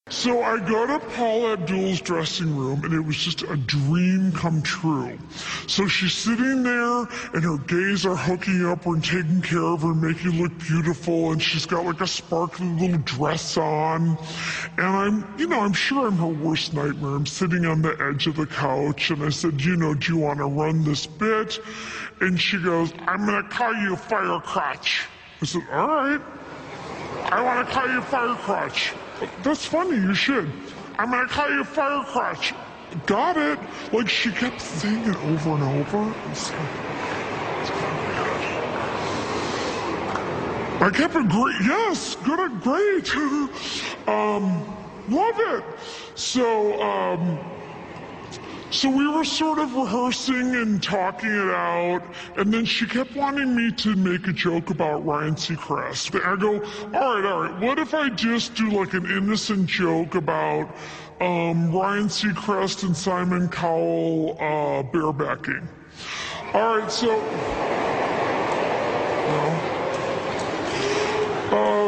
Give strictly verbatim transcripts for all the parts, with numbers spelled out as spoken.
So I go to Paula Abdul's dressing room and it was just a dream come true. So she's sitting there and her gays are hooking up her and taking care of her and making her look beautiful, and she's got like a sparkly little dress on. And I'm, you know, I'm sure I'm her worst nightmare. I'm sitting on the edge of the couch and I said, you know, do you want to run this bit? And she goes, I'm going to call you Fire Crotch. I said, all right. I want to call you Fire Crotch. That's funny, you should. I'm gonna call you Fire Crotch. Got it. Like, she kept saying it over and over. It's, it's I kept agreeing. Yes, good, great. um, love it. So, um, so we were sort of rehearsing and talking it out, and then she kept wanting me to make a joke about Ryan Seacrest. I go, all right, all right, what if I just do like an innocent joke about um, Ryan Seacrest and Simon Cowell uh, barebacking? All right, so, well,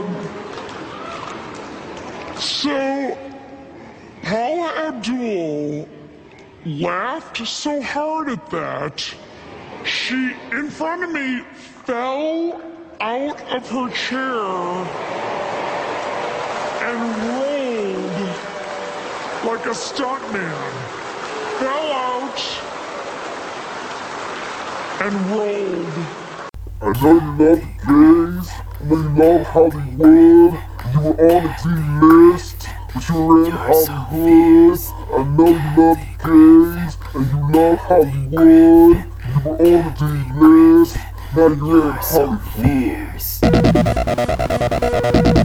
um, so Paula Abdul laughed so hard at that, she, in front of me, fell out of her chair and rolled like a stuntman. Fell out and rolled. I know you love gays, I know you love Hollywood, you were on the D list, but you were in Hollywood. I know you love gays, and you love Hollywood, you were on the D list, now you're in Hollywood.